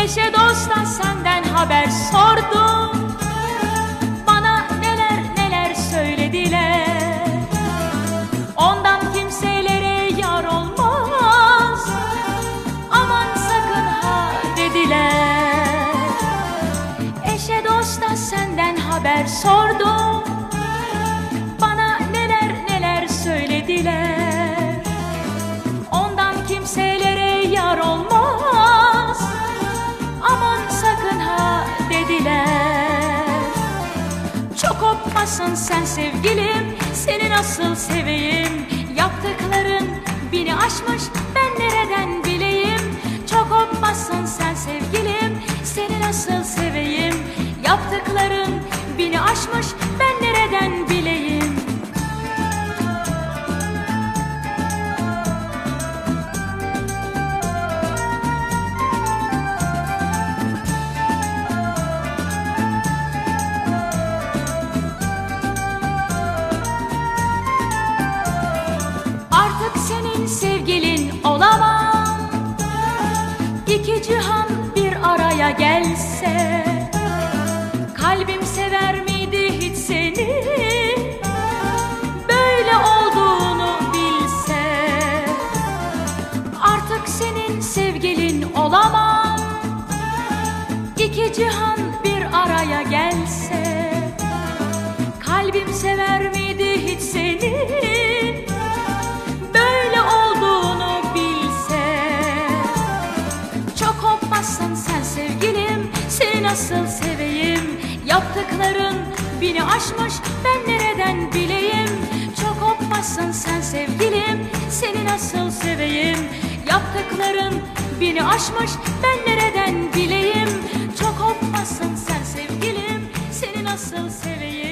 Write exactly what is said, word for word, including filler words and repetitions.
Eşe dosta senden haber sordum, bana neler neler söylediler. Ondan kimselere yar olmaz, aman sakın ha dediler. Eşe dosta senden haber sordum, bana neler neler söylediler. Ondan kimselere yar olmaz, aman sakın ha dediler. Çok kopmasın sen sevgilim, seni nasıl seveyim? Yaptıkların beni aşmış, ben nereden bileyim? Çok kopmasın sen sevgilim, seni nasıl seveyim? Yaptıkların beni aşmış, ben nereden bileyim? Artık senin sevgilin olamam, İki cihan bir araya gelse. Kalbim sever miydi hiç seni, böyle olduğunu bilse. Artık senin sevgilin olamam, İki cihan bir araya gelse. Kalbim sever miydi hiç seni, böyle olduğunu bilse. Çok kopmasın sen sevgilim, seni nasıl seveyim? Yaptıkların beni aşmış, ben nereden bileyim? Çok kopmasın sen sevgilim, seni nasıl seveyim? Yaptıkların beni aşmış, ben nereden bileyim? Çok kopmasın sen sevgilim, seni nasıl seveyim?